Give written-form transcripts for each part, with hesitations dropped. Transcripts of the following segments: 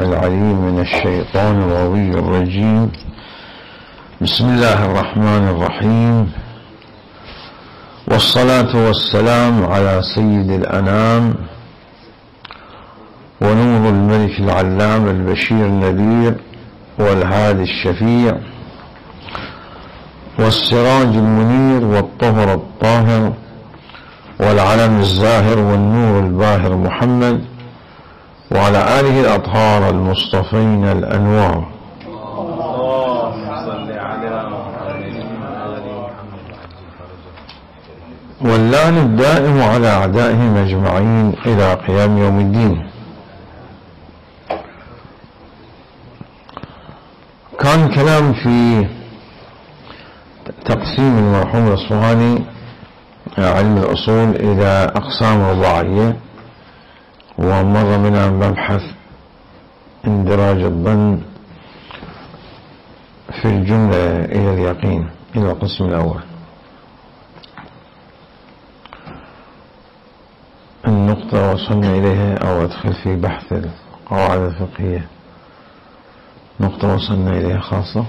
العليم من الشيطان الغوي الرجيم. بسم الله الرحمن الرحيم، والصلاة والسلام على سيد الأنام ونور الملك العلام البشير النذير والهادي الشفيع والسراج المنير والطهر الطاهر والعلم الزاهر والنور الباهر محمد وعلى آله الأطهار المصطفين الأنوار. واللعن الدائم على أعدائهم أجمعين إلى قيام يوم الدين. كان كلام في تقسيم المرحوم الأصفهاني علم الأصول إلى أقسام رباعية، ومر منها مبحث اندراج الظن في الجملة إلى اليقين إلى القسم الأول. النقطة وصلنا إليها، أو أدخل في بحث القواعد الفقهية، نقطة وصلنا إليها خاصة.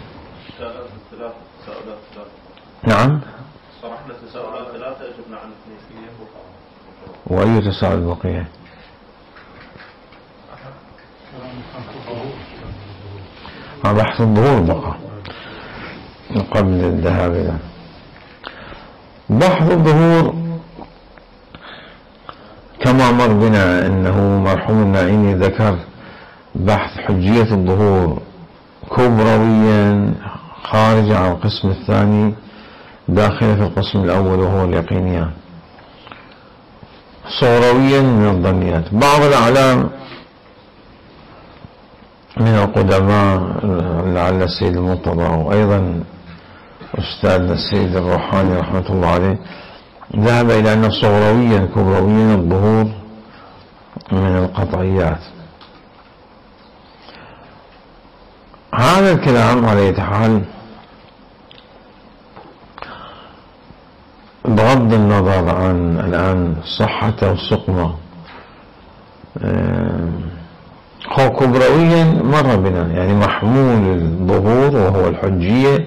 نعم، صرحنا تساؤلات ثلاثة أجبنا عن اثنين. وأي تساؤل بقية؟ بحث الظهور بقى قبل الذهاب إلى بحث الظهور. كما مر بنا أنه مرحوم النعيمي ذكر بحث حجية الظهور كبرويا خارج عن القسم الثاني داخل في القسم الأول وهو اليقينيات، صورويا من الظنيات. بعض الأعلام من القدماء لعل السيد المرتضى وأيضا أستاذنا السيد الروحاني رحمة الله عليه ذهب إلى أن صورويا كبرويا الظهور من القطعيات. هذا الكلام على أي حال بغض النظر عن الآن صحة أو سقمة، هو كبرويا مر بنا، يعني محمول الظهور وهو الحجية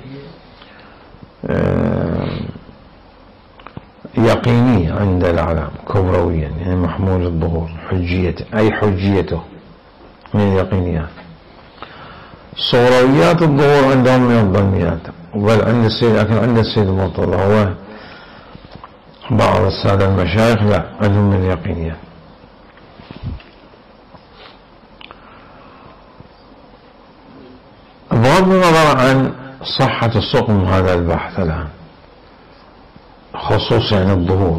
يقيني عند العلام كبرويا، يعني محمول الظهور حجيته، أي حجيته من اليقينيات. صورويات الظهور عندهم من الظنيات، بل عند السيد، لكن عند السيد المرتضى هو بعض السادة المشايخ لا، عندهم من اليقينيات. بغض النظر عن صحة السقم هذا البحث الآن، خصوصا عن الظهور،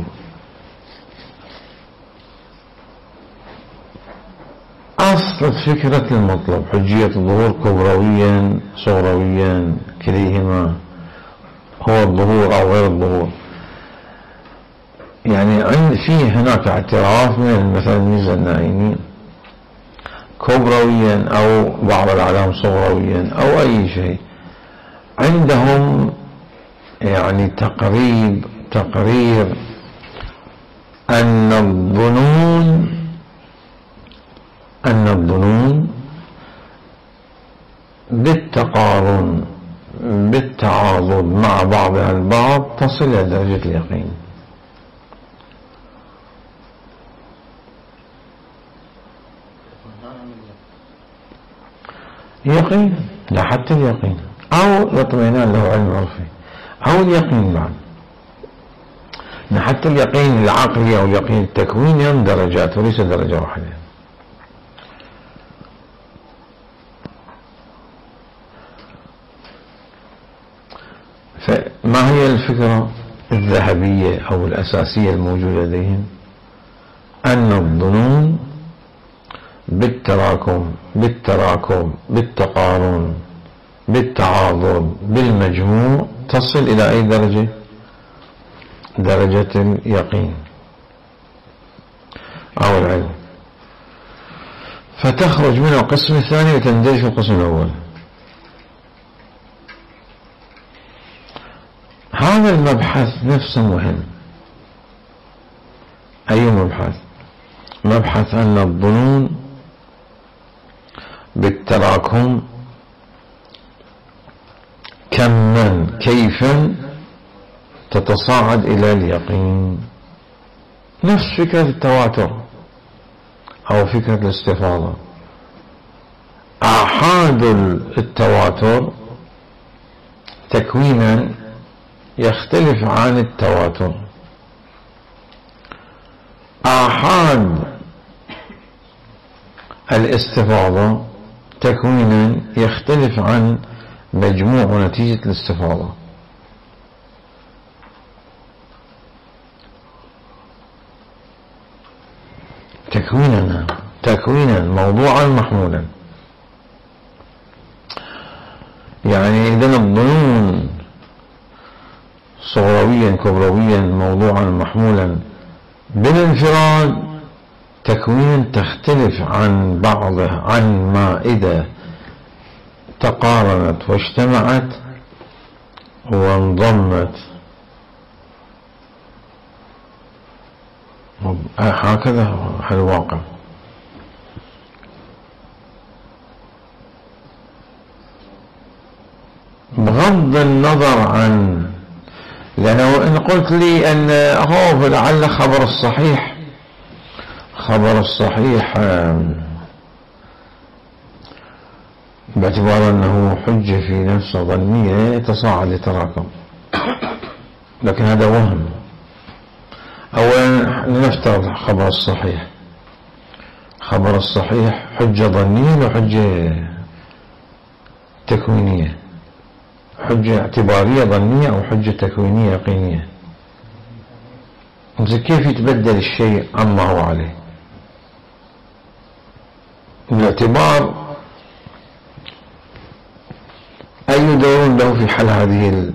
أصل فكرة المطلب حجية الظهور كبرويا صغرويا كليهما هو الظهور أو غير الظهور. يعني فيه هناك اعتراف من مثلا ميزة النائمين كبرويا أو بعض الأعلام صغرويا أو أي شيء، عندهم يعني تقرير أن الظنون بالتقارن بالتعاضد مع بعضها البعض تصل إلى درجة اليقين. يقين، لا حتى اليقين أو الاطمئنان له علم عرفي أو اليقين بعد، حتى اليقين العقلي أو اليقين التكويني هم درجات وليس درجة واحدة. فما هي الفكرة الذهبية أو الأساسية الموجودة لديهم؟ أن الظنون بالتراكم بالتقارن بالتعاضد بالمجموع تصل إلى أي درجة؟ درجة اليقين أو العلم، فتخرج من القسم الثاني وتندرج في القسم الأول. هذا المبحث نفسه مهم. أي مبحث؟ مبحث أن الظنون بالتراكم كما كيفا تتصاعد إلى اليقين. نفس فكرة التواتر أو فكرة الاستفاضة. آحاد التواتر تكوينا يختلف عن التواتر. آحاد الاستفاضة تكوينا يختلف عن مجموع ونتيجة الاستفاضة. تكوينا موضوعا محمولا. يعني إذن الظنون صغرويا كبرويا موضوعا محمولا بالانفراد تكوينا تختلف عن بعضه عن ما إذا تقارنت واجتمعت وانضمت. هكذا الواقع. بغض النظر عن، لأنه إن قلت لي أن هو لعل خبر الصحيح باعتبار أنه حجة في نفسه ظنية يتصاعد يتراكم، لكن هذا وهم. أولا لنفترض خبر الصحيح حجة ظنية وحجة تكوينية، حجة اعتبارية ظنية أو حجة تكوينية يقينية. كيف يتبدل الشيء عما هو عليه؟ الاعتبار أي دور له في حل هذه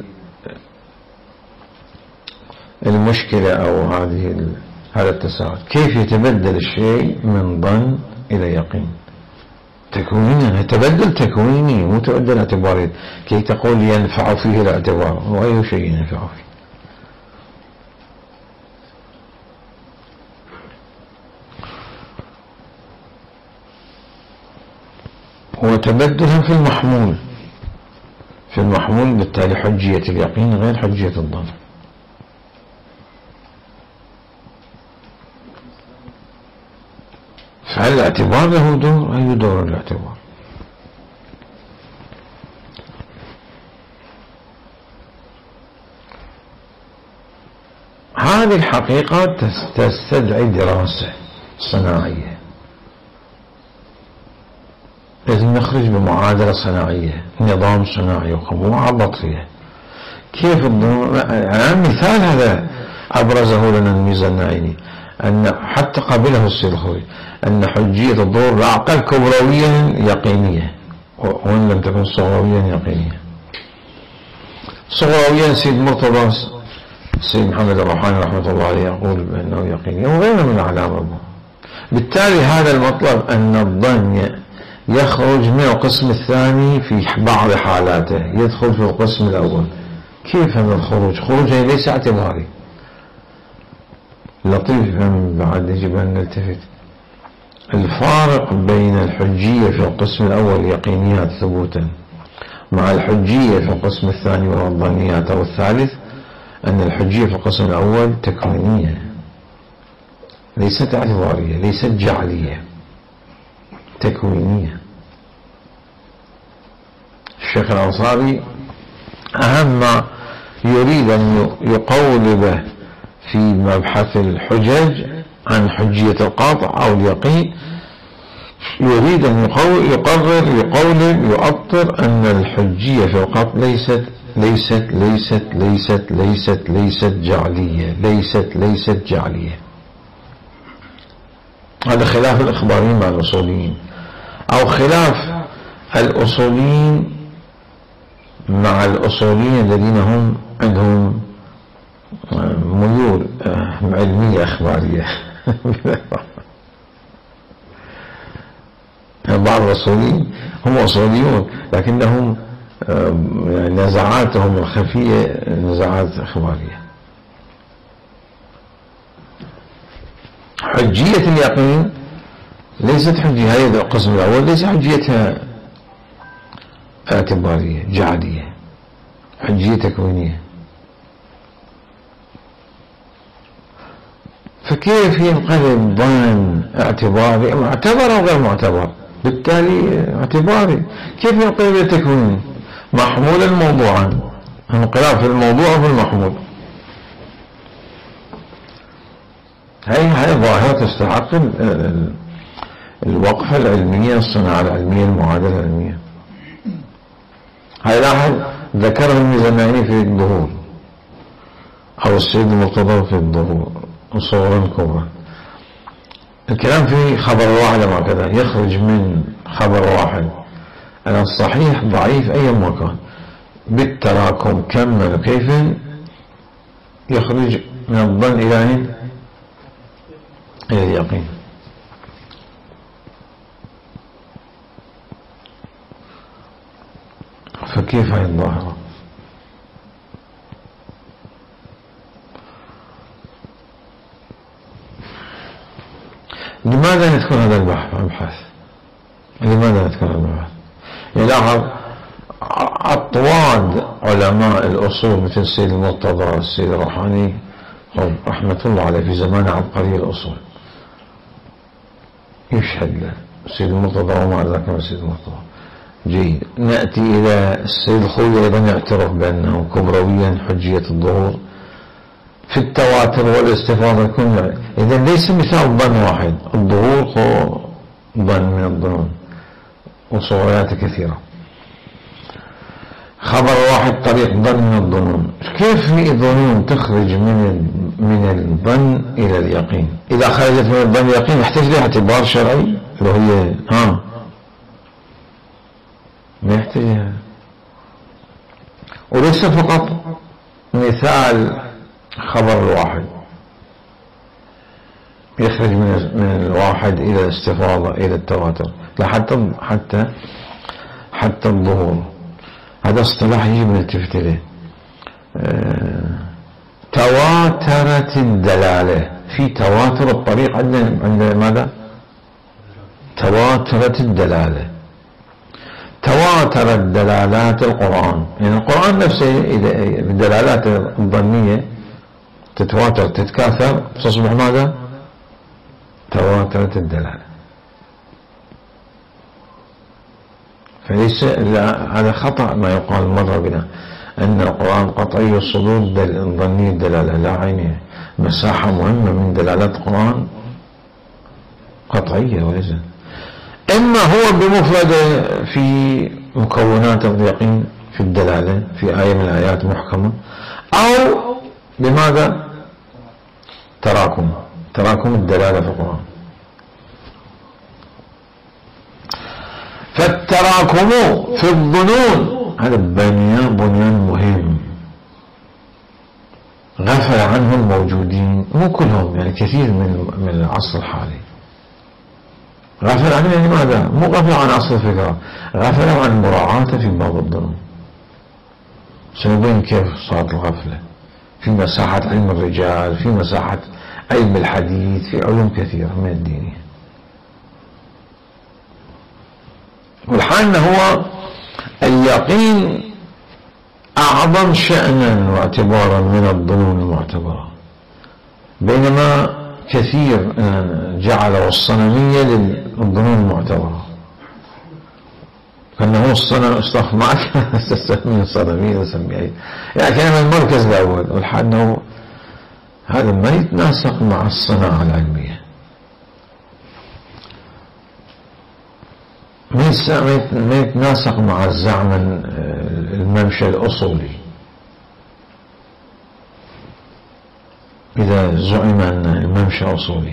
المشكلة أو هذا التساؤل؟ كيف يتبدل الشيء من ظن إلى يقين؟ تكوينيا، تبدل تكويني مو تبدل اعتباري كي تقول ينفع فيه الاعتبار. وأي شيء ينفع فيه؟ وتبدلها في المحمول بالتالي حجية اليقين غير حجية الظن. فالاعتبار له دور. أي دور الاعتبار؟ هذه الحقيقة تستدعي دراسة صناعية. لازم نخرج بمعادلة صناعية، نظام صناعي وقبوعة بطرية. كيف مثال هذا أبرزه لنا الميزة النعيني، أن حتى قبله السلخوي أن حجية الظهور العقل كبرويا يقينية وإن لم تكن صغرويا يقينية. صغرويا سيد مرتضى سيد محمد الروحاني رحمة الله عليه يقول بأنه يقيني وغيره من أعلام. بالتالي هذا المطلب أن الظن يخرج من القسم الثاني في بعض حالاته يدخل في القسم الأول. كيف هذا الخروج؟ خروج ليس اعتباري. لطيف من بعد يجب أن نلتفت. الفارق بين الحجية في القسم الأول يقينيات ثبوتا مع الحجية في القسم الثاني وهو الظنيات أو الثالث، أن الحجية في القسم الأول تكوينية ليست اعتبارية، ليست جعلية، تكوينية. الشيخ الأنصاري أهم ما يريد أن يقولب في مبحث الحجج عن حجية القاطع أو اليقين، يريد أن يؤطر أن الحجية في القاطع ليست جعلية، ليست جعلية. هذا خلاف الإخباريين مع الأصوليين، أو خلاف الأصوليين مع الأصوليين الذين هم عندهم ميول علمية إخبارية. بعض الأصوليين هم أصوليون لكنهم نزعاتهم الخفية نزعات إخبارية. حجية اليقين ليست حجية. هذا القسم الأول ليس حجيتها اعتبارية جعلية، حجية تكوينية. فكيف ينقلب ظن اعتباري معتبر أو غير معتبر؟ بالتالي اعتباري. كيف ينقلب إلى تكويني؟ محمولا موضوعا، انقلاب في الموضوع وفي المحمول. هاي ظاهرة تستحق الوقفة العلمية، الصناعة العلمية، المعادلة العلمية. هاي لاحظ ذكره الميزاني في الظهور، أو السيد المرتضى في الظهور صورا كبرى. الكلام في خبر واحد هكذا يخرج من خبر واحد أنا الصحيح ضعيف أي مكان بالتراكم كما كيف يخرج من الظن إلى اليقين. فكيف هاي الظاهرة؟ لماذا نذكر هذا البحث؟ لماذا نذكر هذا البحث؟ يلاحظ أطواد علماء الأصول مثل السيد المرتضى، السيد الروحاني رحمة الله عليه في زمان عبقري الأصول يشهد له السيد المرتضى وما ذاك من السيد المرتضى. جيد. نأتي إلى السيد الخوي أيضا يعترف بأنه كبرويا حجية الظهور في التواتر والاستفاضة كلها. إذا ليس مثال ظن واحد، الظهور هو ظن من الظنون وصوريات كثيرة. خبر واحد طريق ظن من الظنون. كيف في ظنون تخرج من الظن إلى اليقين؟ إذا خرجت من الظن اليقين يحتاج لها اعتبار شرعي لو هي ما يحتاجها. وليس فقط مثال خبر الواحد يخرج من الواحد إلى الاستفاضة إلى التواتر، لا حتى الظهور. هذا اصطلاح يجب أن نلتفت إليه. تواترت الدلالة، في تواتر الطريق عندنا ماذا؟ تواترت الدلالة. تواترت دلالات القرآن، يعني القرآن نفسه إذا الدلالات الظنية تتواتر تتكاثر تصبح ماذا؟ تواترت الدلالة. فليس هذا خطأ ما يقال مرة بنا أن القرآن قطعي الصدور ظني الدلالة، لا عينيه. مساحة مهمة من دلالات القرآن قطعية وليس. إما هو بمفرده في مكونات اليقين في الدلالة في آية من الآيات محكمة، أو بماذا؟ تراكم الدلالة في القرآن. فالتراكم في الظنون هذا بنيان مهم غفل عنه الموجودين، مو كلهم يعني كثير من العصر الحالي غفل عنه. يعني ماذا؟ مو غفل عن أصل الفكرة، غفل عن مراعاته في بعض الظنون. سنبين كيف صارت الغفلة في مساحة علم الرجال، في مساحة علم الحديث، في علوم كثيرة من الدينية. والحال هو اليقين أعظم شأنا واعتبارا من الظنون المعتبرة، بينما كثير جعلوا الصنمية للظنون المعتبرة، كأنه الصنم استخف معك تسميه صنمية وسميه يعني كان المركز الأول. والحال أنه هذا ما يتناسق مع الصناعة العلمية، ما يتناسق مع الزعم الممشى الأصولي. إذا زعم أن الممشى أصولي،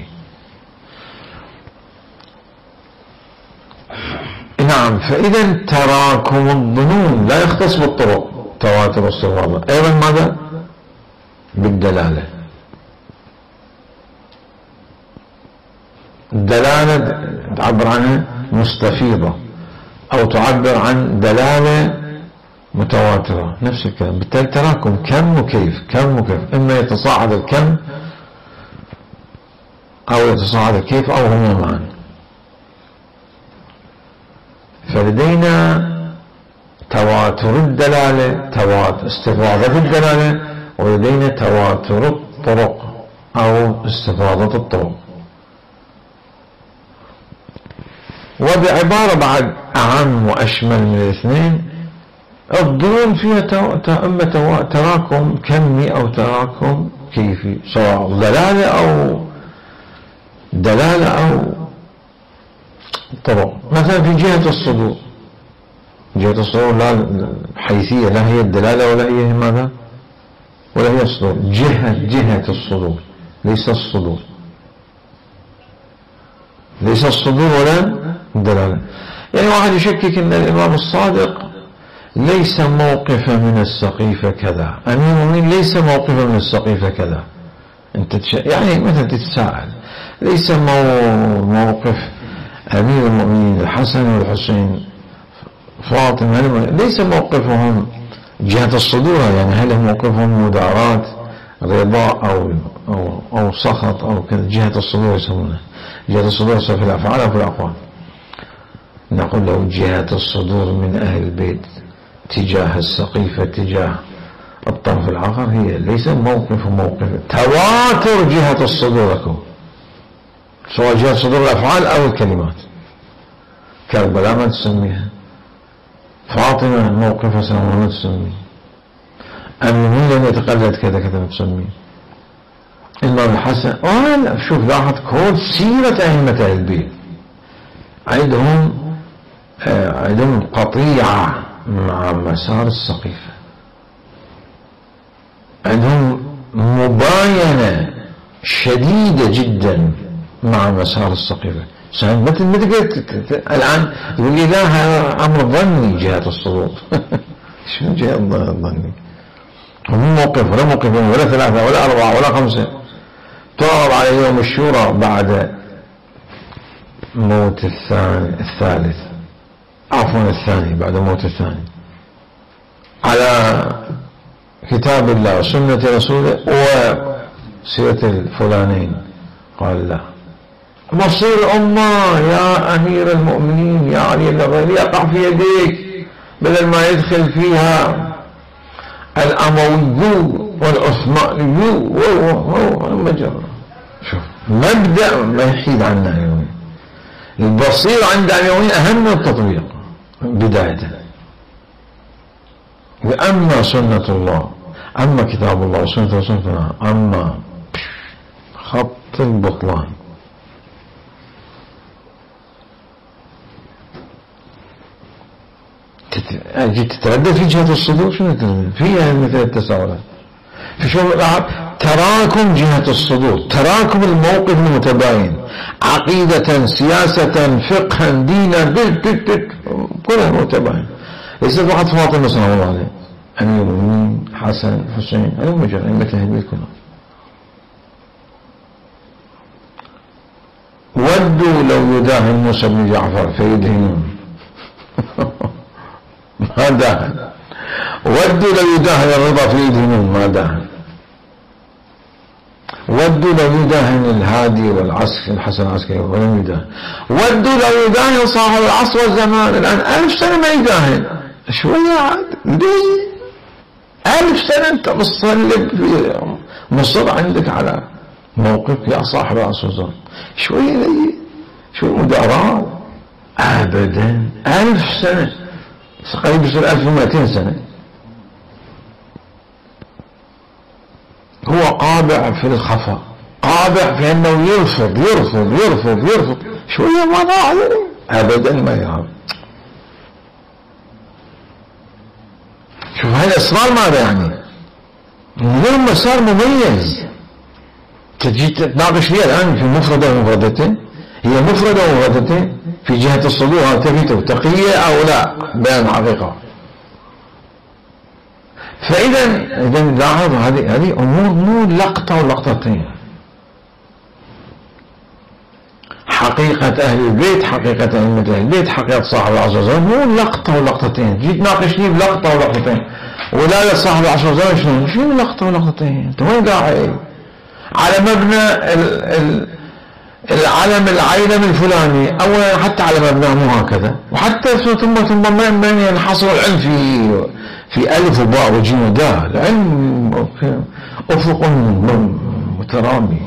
نعم. فإذا تراكم الظنون لا يختص بالطرق تواتر واستفاضة، أيضا ماذا؟ بالدلالة. الدلالة تعبر عنها مستفيضة أو تعبر عن دلالة متواترة، نفس الكلام. بالتالي تراكم كم وكيف، إما يتصاعد الكم أو يتصاعد الكيف أو هما معا. فلدينا تواتر الدلالة، استفاضة الدلالة، ولدينا تواتر الطرق أو استفاضة الطرق. وبعبارة بعد أعم وأشمل من الاثنين، الظنون فيها إما تراكم كمي أو تراكم كيفي، سواء دلالة أو طرق. مثلا في جهة الصدور، لا حيثية، لا هي الدلالة ولا هي ماذا، ولا هي الصدور. جهة الصدور، ليس الصدور، ليس الصدور ولا الدلالة. يعني واحد يشكك ان الامام الصادق ليس موقفا من السقيفة كذا، امير المؤمنين ليس موقفا من السقيفة كذا. انت يعني مثلا تتساءل، ليس موقف امير المؤمنين الحسن والحسين فاطمة ليس موقفهم جهة الصدور، يعني هل موقفهم مداراة رضا أو سخط أو كذا. جهة الصدور يسمونها جهة الصدور في الأفعال أو في الأقوال. نقول له جهة الصدور من أهل البيت تجاه السقيفة تجاه الطرف الآخر هي ليس موقف تواتر جهة الصدور لكم، سواء جهة صدور الأفعال أو الكلمات. كربلاء ما تسميها، فاطمة موقفها سنة ما تسميه، أمين لم يتقلد كذا كذا ما تسميه، الإمام الحسن. شوف لاحظ كل سيرة أئمة أهل البيت عندهم قطيعة مع مسار السقيفة، عندهم مباينة شديدة جدا مع مسار السقيفة. مثل الآن يقول لي لا هذا أمر ظني جهة الصدور. شنو جهة ظني؟ هم موقف ولا موقفين ولا ثلاثة ولا أربعة ولا خمسة، تعرض على يوم الشورى بعد موت الثالث، عفوا الثاني، بعد موت الثاني، على كتاب الله وسنة رسوله وسيرة الفلانين. قال لا، مصير الأمة يا أمير المؤمنين يا علي الغالي يقع في يديك، بدل ما يدخل فيها الأموي والعثماني والمجرة. شوف مبدأ ما يحيد عنا اليوم، البصير عند اليومين أهم من التطبيق بداية. وأما سنة الله، أما كتاب الله وسنة رسوله، أما خط البطلان. جيت تتردد في جهة الصدور، شنو تتردد فيها مثل التساؤلات في شو تراكم جهة الصدور، تراكم الموقف المتباين، عقيدة سياسة فقها دينا كلها متباين. ليس فقط فاطمة صلى الله عليه، أمير المؤمنين حسن حسين، هذا مجرد أئمة أهل البيت كلهم. ودوا لو يداهن موسى بن جعفر فيدهنون. ما داهن. ودوا لو يداهن الرضا فيدهنون، ما داهن. ودوا لو يداهن الهادي والعسكري الحسن العسكري ولم يداهن. ودوا لو يداهن صاحب العصر والزمان، الآن 1000 سنة ما يداهن. شوية عاد ليه 1000 سنة أنت مصلب مصر عندك على موقف يا صاحب العصر والزمان. شوية ليه، شوية مداراة أبدا. 1000 سنة قريب يصير 1200 سنة. هو قابع في الخفاء، قابع في أنه يرفض يرفض يرفض يرفض. شوية ما ضاع أبدا ما يهاب. شوف هاي الأسرار ماذا يعني؟ غير مسار مميز تجي تتناقش فيها الآن في مفردة ومفردتين. هي مفردة ومفردتين في جهة الصدور، هل تبي تقية أو لا بيان الحقيقة. فإذا لاحظ هذه أمور مو لقطة ولقطتين. حقيقة أهل البيت، حقيقة أئمة أهل البيت، حقيقة صاحب العصر والزمان، مو لقطة ولقطتين. جيت تناقشني بلقطة ولقطتين، ولا صاحب العصر والزمان شنو لقطة ولقطتين؟ أنت وين قاعد؟ على مبنى العلم العيلم الفلاني، أولا حتى على مبناه مو هكذا، وحتى ثم من ينحصر العلم في ألف وباء وجيم ودال، العلم أفق مترامي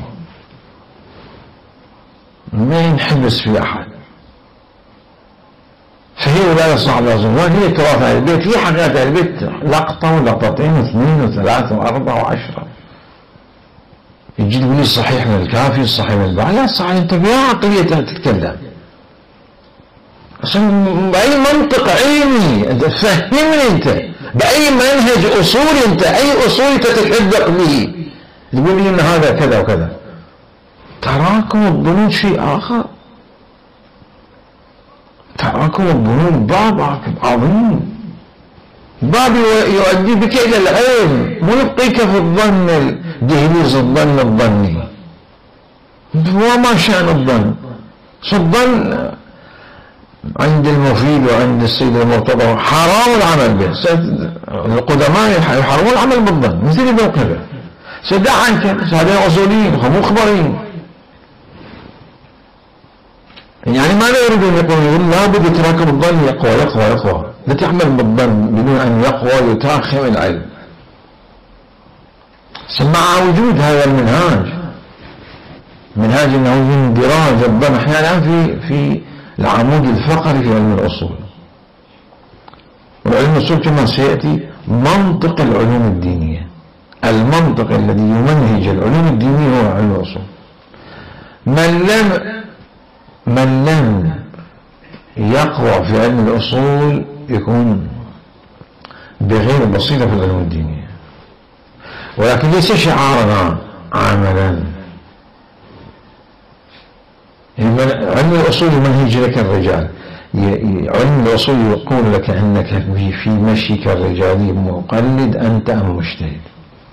ما ينحبس في أحد. فهي ولاية صاحب الزمان هي تراث أهل البيت، هي حقيقة أهل البيت لقطة ولقطتين واثنين وثلاثة وأربعة وعشرة. يجي لي صحيح من الكافي الصحيح من البعض، لا صحيح أنت بيا عقلية تتكلم عشان بأي منطق علمي أنت فهمني، أنت بأي منهج أصولي، أنت أي أصول تتحدق به تقول لي إن هذا كذا وكذا. تراكم الظنون شيء آخر، تراكم الظنون باب عظيم، باب يؤدي بك إلى العلم، مو يبقيك في الظن دهليز الظن الظني. وما شأن الظن؟ الظن عند المفيد وعند السيد المرتضى حرام العمل به، القدماء يحرمون العمل بالظن مثل ابن القيم. سدع عنك هذين أصوليين هم مخبرين، يعني ماذا يريدون يقولون؟ لابد يتراكم الظن، يقوى لا تعمل بالظن بدون أن يقوى يتاخم العلم. مع وجود هذا منهاج أنه اندراج الظن أحيانا في العمود الفقري في علم الأصول. والعلم الأصول كما سيأتي منطق العلوم الدينية، المنطق الذي يمنهج العلوم الدينية هو علم الأصول. من لم يقوى في علم الأصول يكون بغير بصيرة في العلوم الدينية، ولكن ليس شعارنا عملا. علم الأصول يمنهج لك الرجال، علم الأصول يقول لك أنك في مشيك الرجالي مقلد أنت أم مجتهد.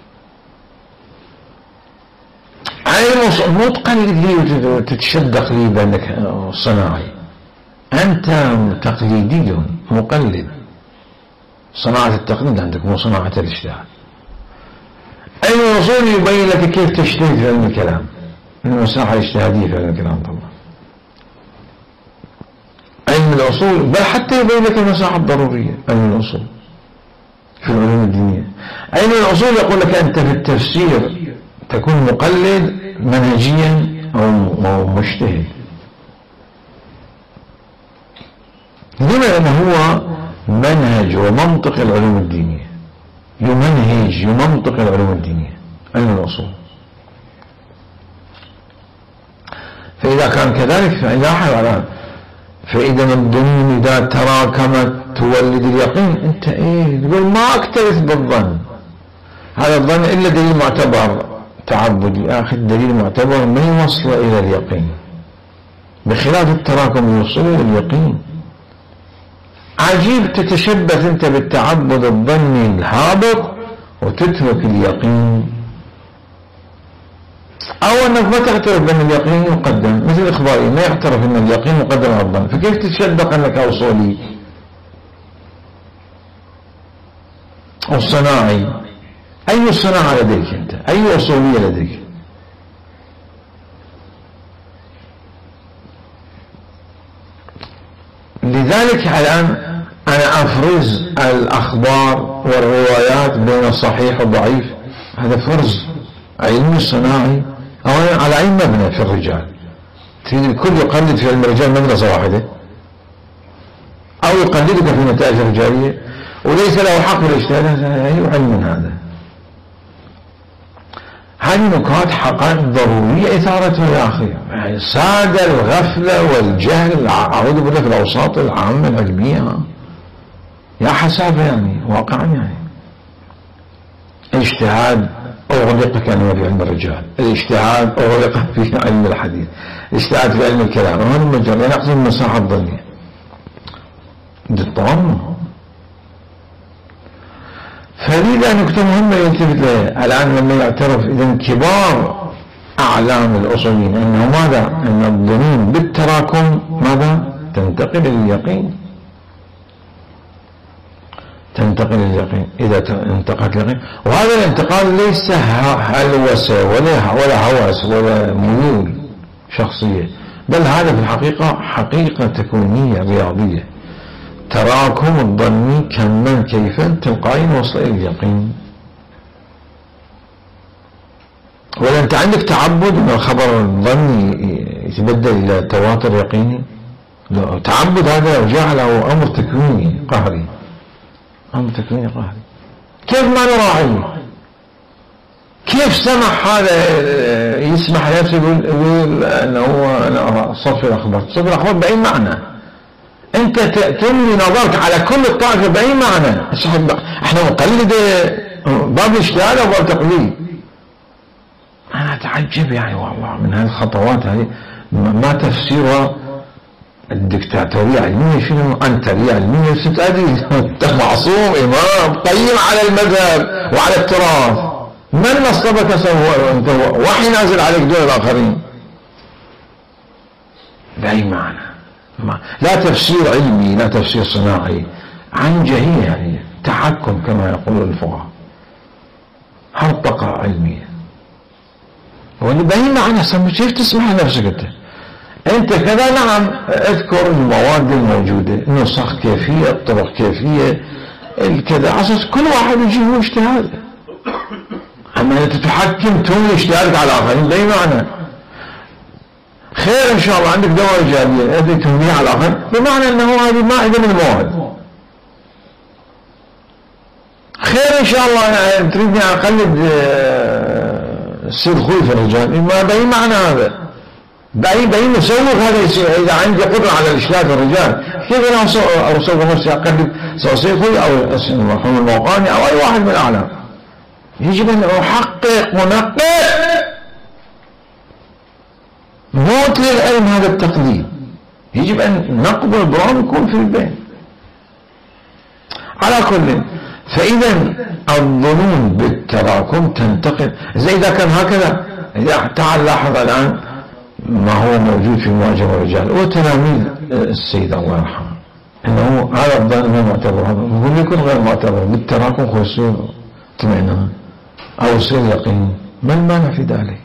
علم مو تقلد لي وتتشدق لي بأنك صناعي، أنت تقليدي مقلد. صناعة التقليد عندك مو صناعة الاجتهاد. علم الأصول يبين لك كيف تجتهد في علم الكلام، المساحة الاجتهادية في علم الكلام طبعا. علم الأصول بل حتى يبين لك المساحة الضرورية، علم الأصول في العلوم الدينية. علم الأصول يقول لك أنت في التفسير تكون مقلد منهجيا أو مجتهد. لما؟ لأنه هو منهج ومنطق العلوم الدينية، يمنطق العلوم الدينية علم الأصول. فإذا كان كذلك فلاحظ على فإذا الظنون إذا تراكمت تولد اليقين. أنت تقول ما أكترث بالظن، هذا الظن إلا دليل معتبر تعبدي، آخر دليل معتبر ما يوصل إلى اليقين، بخلاف التراكم يوصل إلى اليقين. عجيب تتشبث أنت بالتعبد الظني الهابط وتترك اليقين، أو أنك ما تعترف بأن اليقين يقدم، مثل الإخباري ما يعترف أن اليقين يقدم على الظن، فكيف تتشدق أنك أوصولي أو صناعي؟ أي صناعة لديك أنت؟ أي أصولية لديك؟ لذلك الآن أنا أفرز الأخبار والروايات بين الصحيح والضعيف، هذا فرز علمي صناعي أو على أي مبنى في الرجال. تريد الكل يقلد في علم الرجال مدرسة واحدة، أو يقلدك في النتائج الرجالية وليس له حق الاجتهاد، أي علم هذا؟ هذه نكات حقائق ضرورية إثارتها يا أخي. يعني ساد الغفلة والجهل، أعوذ بالله، في الأوساط العامة العلمية يا حساب، يعني واقعا يعني الاجتهاد أغلق كان في علم الرجال، الاجتهاد أغلق في علم الحديث، الاجتهاد في علم الكلام، وهذا المجال يعني أقصد المساحة الظنية بالطعام. فلذا نكتة مهمة يلتفت لها الآن لما يعترف إذن كبار أعلام الأصوليين أنه ماذا؟ أن الظنون بالتراكم ماذا؟ تنتقل لليقين، تنتقل لليقين. إذا انتقلت لليقين، وهذا الانتقال ليس هلوسة ولا هوس ولا ميول، شخصية، بل هذا في الحقيقة حقيقة تكوينية رياضية. تراكم الظني كما كيفا تلقائيا وصل إلى اليقين. ولا أنت عندك تعبد أن الخبر الظني يتبدل إلى تواتر يقيني؟ لا، تعبد هذا جعله أمر تكويني قهري، أمر تكويني قهري. كيف ما نراعي؟ كيف سمح هذا يسمح لنفسه يقول أنه أنا صف الأخبار؟ صف الأخبار بأي معنى؟ أنت تملي نظرك على كل الطائفة بأي معنى؟ احنا نقلد باب الاجتهاد أو باب تقليد؟ أنا أتعجب يعني والله من هذه الخطوات هذه، ما تفسيرها الدكتاتورية علمية. شنو أنترية علمية؟ ستأدي أنت معصوم إمام قيم على المذهب وعلى التراث، من نصبك سوى أنت وحي نازل عليك دون الآخرين بأي معنى؟ لا تفسير علمي، لا تفسير صناعي، عنجهية يعني تحكم كما يقول الفقهاء، هرطقة علمية. بأي معنى؟ كيف تسمح لنفسك أنت كذا؟ نعم، اذكر المواد الموجودة، النسخ كيفية، الطرق كيفية، الكذا، عساس كل واحد يجيب اجتهاده. أما أنت تحكم تولي اجتهادك على الآخرين بأي معنى؟ خير إن شاء الله عندك دواء إيجابية أنت توليها على الآخر بمعنى أنه هذه مائدة من المواد. خير إن شاء الله يعني تريدني أقلد السيد خوي في الرجال، ما بأي معنى هذا؟ بأي مسوق هذا يصير؟ إذا عندي قدرة على الإشلاء في الرجال كيف أنا أسوق نفسي أقلد السيد خوي أو المرحوم الموقاني أو أي واحد من الأعلام؟ يجب أن أحقق ونقق موت للعلم. هذا التقليد يجب أن نقبل برام يكون في البين. على كل، فإذا الظنون بالتراكم تنتقل. زي إذا كان هكذا، تعال لاحظ الآن ما هو موجود في معجم الرجال وتلاميذ السيد الله يرحمه، أنه هذا الظن ما معتبر، هذا ممكن يكون غير معتبر بالتراكم خصوصي اطمئنان أو يصير يقين، ما المانع في ذلك؟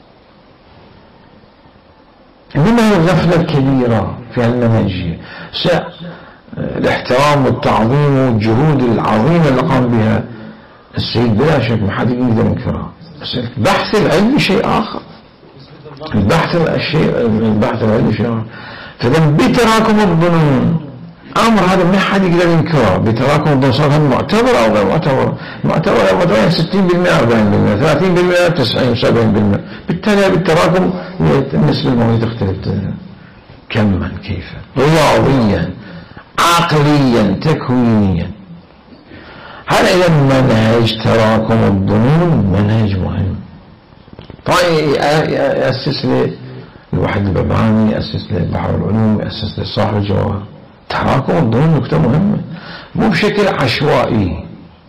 إنما هي الغفلة الكبيرة في المنهجية، الاحترام والتعظيم والجهود العظيمة اللي قام بها السيد بلا شك ما حد يقدر ينكرها، بس البحث العلمي شيء آخر. البحث العلمي شيء آخر. فإذا بتراكم الظنون أمر هذا ما حد يقدر ينكره. بتراكم الظنون صار معتبر أو غير معتبر؟ معتبر 60% 40% 30% 90 70%. بالتالي بالتراكم النسبة الموجودة تختلف كما كيف، رياضيا عقليا تكوينيا. هذا إذا منهج تراكم الظنون منهج مهم. طيب يأسس لي الوحيد الببهاني، يأسس لي بحر العلوم، يأسس لي صاحب الجواهر. تراكم الظنون نكتة مهمة، مو بشكل عشوائي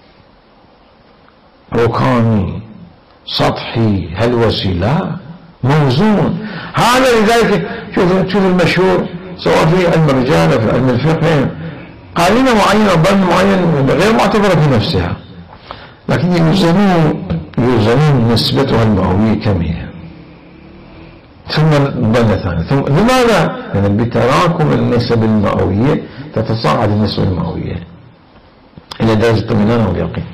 ركاني سطحي هلوسي، لا، موزون. هذا لذلك شوف المشهور سواء في علم الرجال أو في علم الفقه، قرينة معينة ظن معين غير معتبرة في نفسها، لكن يوزنون نسبتها المئوية كم هي، ثم الظن الثاني، ثم لماذا؟ لأن بتراكم النسب المئوية تتصاعد النسبة المئوية إلى درجة الطمئنان واليقين.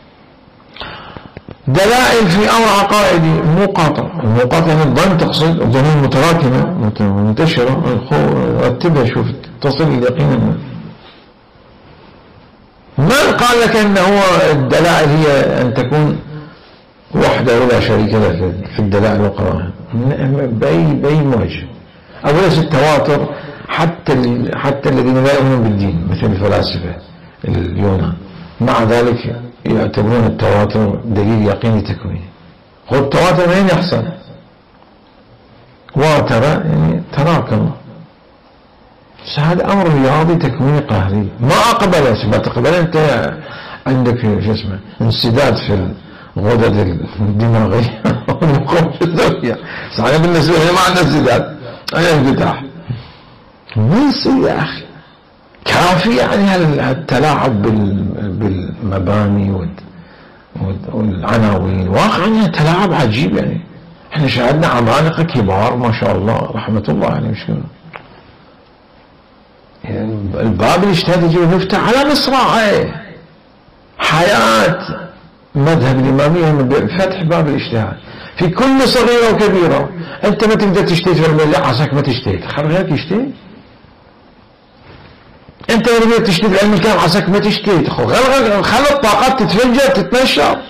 دلائل في أمر عقائدي المقاطعة يعني الظن تقصد الظنون متراكمة منتشرة، رتبها شوف تصل اليقين. من قال لك أن هو الدلائل هي أن تكون وحدة ولا شريك له في الدلائل والقرائن بأي وجه؟ أوليس التواتر حتى الذين لا يؤمنون بالدين مثل الفلاسفة اليونان مع ذلك يعتبرون التواتر دليل يقيني تكويني. هو التواتر وين يحصل؟ واتر يعني تراكم. هذا أمر رياضي تكويني قهري ما أقبله. ما تقبل أنت عندك شو اسمه انسداد في الغدد الدماغية والمخ الزاوية. صحيح بالنسبة لي ما عندنا انسداد، أنا انفتاح. ما يصير يا أخي، كافي يعني التلاعب بالمباني والعناوين، واقعا تلاعب عجيب يعني. احنا شاهدنا عمالقة كبار ما شاء الله رحمة الله عليه مش كده. يعني الباب اللي اجتهد يجي نفتح على مصراعيه حياة مذهب الإمامية بفتح باب الاجتهاد في كل صغيرة وكبيرة. أنت ما تقدر تجتهد في الملة عساك ما تجتهد، خل غيرك يجتهد. أنت ما تقدر تجتهد في علم الكلام عساك ما تجتهد، خل الطاقات تتفجر تتنشر.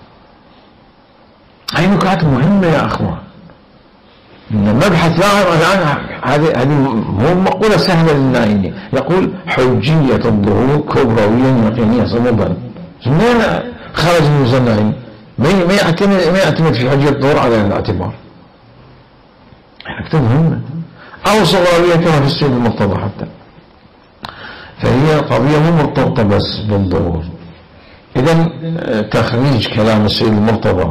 هاي نكات مهمة يا أخوان. مبحث الآن هذه مو مقولة سهلة للنائني. يقول حجية الظهور كبرويا يقينية صمبا. منين خرج من النائني؟ ما يعتمد في حجية الظهور على الاعتبار. كتاب مهمة أو صغروية كما في السيد المرتضى حتى. فهي قضية مو مرتبطة بس بالظهور. إذا تخريج كلام السيد المرتضى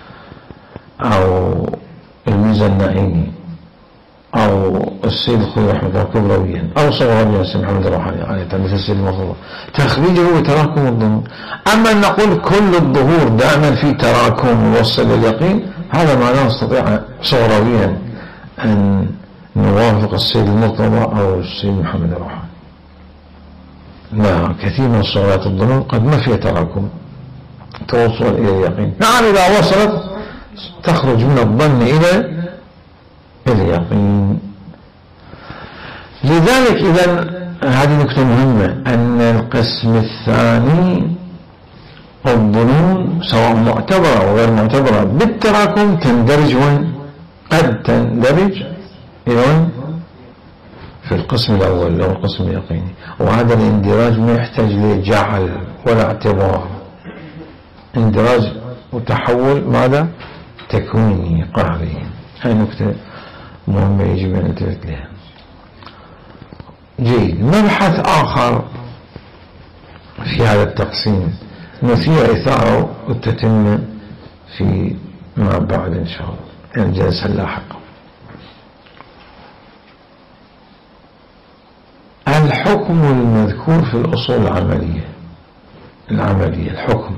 أو الميزة النائمي أو السيد الخوي رحمه الله كبرويا أو صغرويا السيد محمد الروحاني عليه مثل السيد المرتضى، تخريجه هو تراكم الظهور. أما أن نقول كل الظهور دائما في تراكم موصل لليقين، هذا ما لا نستطيع صغرويا أن نوافق السيد المرتضى أو السيد محمد الروحاني. لا، كثير من صغرات الظنون قد ما فيها تراكم توصل إلى اليقين. نعم إذا وصلت تخرج من الظن إلى اليقين. لذلك إذا هذه نكتة مهمة، أن القسم الثاني الظنون سواء معتبرة أو غير معتبرة بالتراكم تندرج وين؟ قد تندرج إلى في القسم الأول أو القسم اليقيني. وهذا الاندراج ما يحتاج لجعل ولا اعتبار، اندراج وتحول ماذا؟ تكويني قهري. هاي نكتة مهمة يجب أن نلتفت لها. جيد. مبحث آخر في هذا التقسيم نثير إثاره وتتم في ما بعد إن شاء الله الجلسة اللاحقة. الحكم المذكور في الأصول العملية الحكم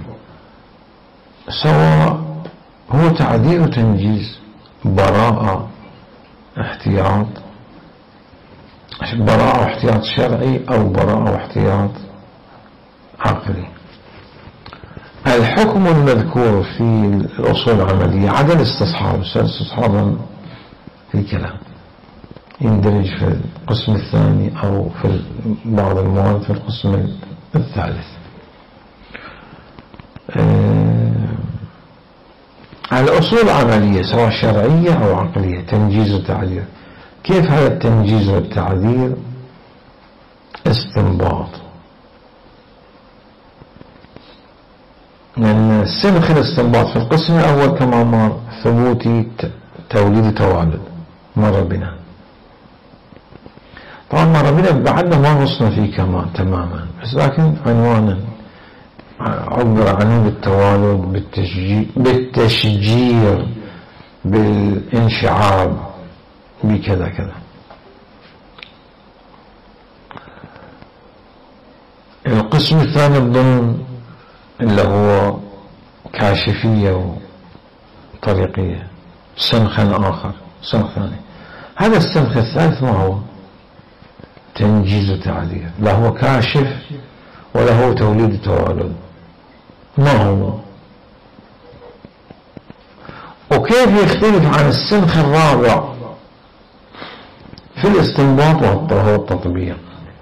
سواء هو تعديل وتنجيز، براءة احتياط، براءة واحتياط شرعي أو براءة واحتياط عقلي. الحكم المذكور في الأصول العملية عدم استصحابا في الكلام يندرج في القسم الثاني أو في بعض المواد في القسم الثالث. الأصول العملية سواء شرعية أو عقلية، تنجيز وتعديل. كيف هذا التنجيز والتعديل؟ استنباط، لأن سنخ الاستنباط في القسم الأول كما مر ثبوتي توليد توالد مر بنا. طبعا مر بنا بعدنا ما غصنا فيه كمان تماما، بس لكن عنوانا عبر عنه بالتوالد، بالتشجير، بالانشعاب، بكذا كذا. القسم الثاني الضمن اللي هو كاشفية وطريقية، سنخ آخر، سنخ ثاني. هذا السنخ الثالث ما هو؟ تنجيز وتعديل، لا هو كاشف ولا هو توليد توالد. ما هو؟ وكيف يختلف عن السنخ الرابع في الاستنباط والتطبيق؟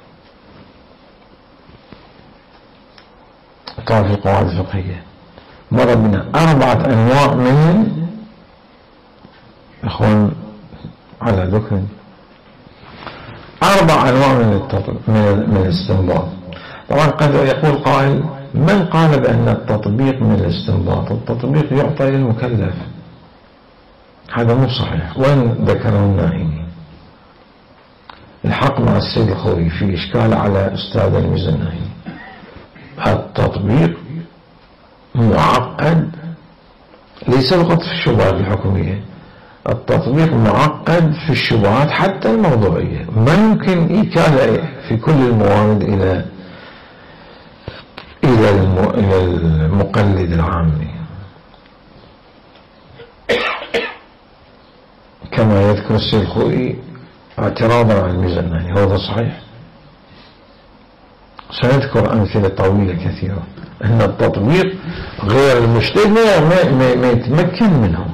طبعا في القواعد الفقهية مر بنا 4 أنواع من إخوان على ذكر 4 أنواع من الاستنباط. طبعا قد يقول قائل من قال بأن التطبيق من الاستنباط؟ التطبيق يعطى للمكلف، هذا مو صحيح. وين ذكره النائمي؟ الحق مع السيد الخوي في إشكال على أستاذ الميزاني. التطبيق معقد ليس فقط في الشبهات الحكمية، التطبيق معقد في الشبهات حتى الموضوعية. ما يمكن إيكاله في كل الموارد إلى المقلد العامي. كما يذكر السيد الخوئي اعتراضا على الميزاناني. هو ده صحيح؟ سنذكر أمثلة طويلة كثيرة أن التطبيق غير المجتهد ما يتمكن منه.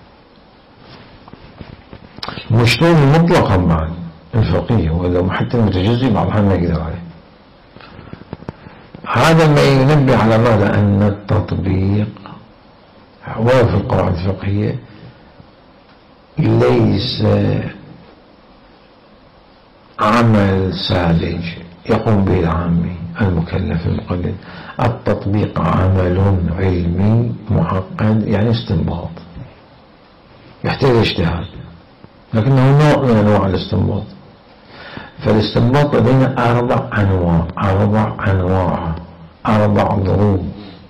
المجتهد مطلقا بعد الفقيه ولو حتى المتجزي بعضها ما يقدر عليه. هذا ما ينبه على ماذا؟ أن التطبيق وفي القواعد الفقهية ليس عمل ساذج يقوم به العامي المكلف المقلد. التطبيق عمل علمي معقد، يعني استنباط يحتاج اجتهاد، لكنه نوع من أنواع الاستنباط. فالاستنباط لدينا أربع ضروب،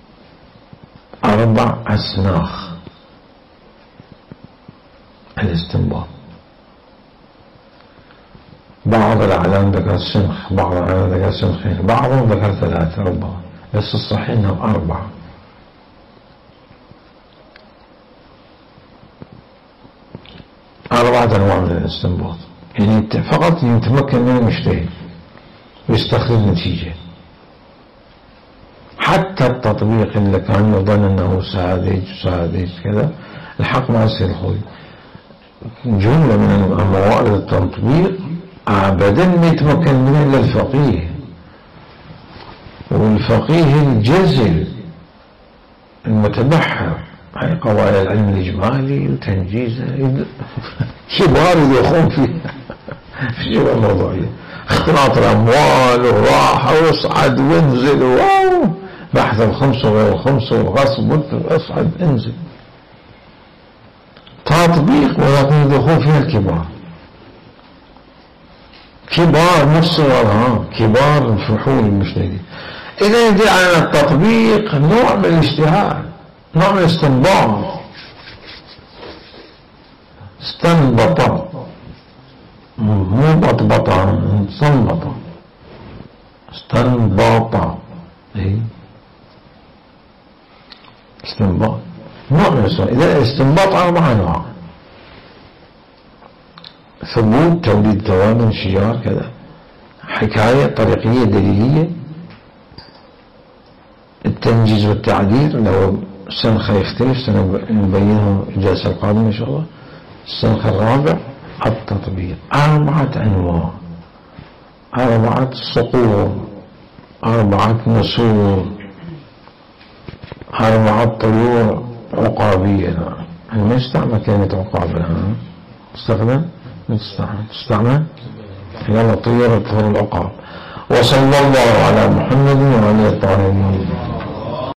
4 أسناخ الاستنباط. بعض الأعلام ذكر سنخ، بعض الأعلام ذكر سنخين، بعضهم ذكر 3 ربما، بس الصحيح أنهم 4. أربعة أنواع من الاستنباط، يعني فقط يتمكن من المجتهد ويستخرج نتيجة. حتى التطبيق اللي كان يظن أنه ساذج كذا، الحق مع السيد الخوئي جملة من موارد التطبيق أبدا ما يتمكن منه إلا الفقيه، والفقيه الجزل المتبحر، هاي قواعد العلم الإجمالي وتنجيزه كبار يدخلون فيها في جميع الموضوعية، اختلاط الأموال وراحة واصعد وانزل واو، بحث الخمس وغير الخمس وغصب اصعد انزل، تطبيق ولكن يدخلون فيها الكبار، كبار مش صغار، كبار الفحول المجتهدين. إذا يدل على التطبيق نوع من الاجتهاد، نوع من الاستنباط. استنبط مو بطبطة، استنبط استنباط نوع من الاستنباط. إذا الاستنباط 4 أنواع: ثبوت، توليد، توامن، شجار كذا، حكاية، طريقية، دليلية، التنجيز والتعديل. لو السنخ يختلف سنبينه الجلسة القادمة إن شاء الله. السنخ الرابع التطبيق، 4 أنواع، 4 صقور، 4 نسور، 4 طيور عقابية. ما يستعمل كلمة عقاب الآن، تستعمل يلا طير العقاب. وصلى الله على محمد وعلى الطاهرين.